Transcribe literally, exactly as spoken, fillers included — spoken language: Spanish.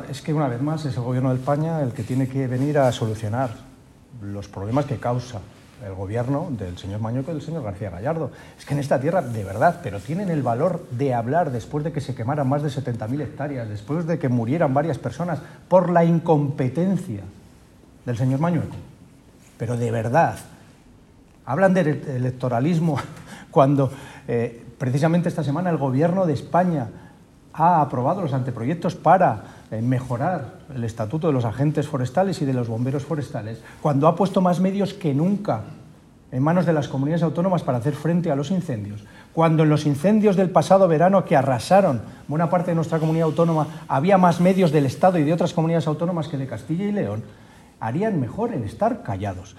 es que una vez más es el Gobierno de España el que tiene que venir a solucionar los problemas que causa el gobierno del señor Mañueco y del señor García Gallardo. Es que en esta tierra, de verdad, pero tienen el valor de hablar después de que se quemaran más de setenta mil hectáreas, después de que murieran varias personas por la incompetencia del señor Mañueco. Pero de verdad, hablan de electoralismo cuando eh, precisamente esta semana el Gobierno de España ha aprobado los anteproyectos para eh, mejorar el estatuto de los agentes forestales y de los bomberos forestales, cuando ha puesto más medios que nunca en manos de las comunidades autónomas para hacer frente a los incendios, cuando en los incendios del pasado verano que arrasaron buena parte de nuestra comunidad autónoma había más medios del Estado y de otras comunidades autónomas que de Castilla y León, harían mejor en estar callados.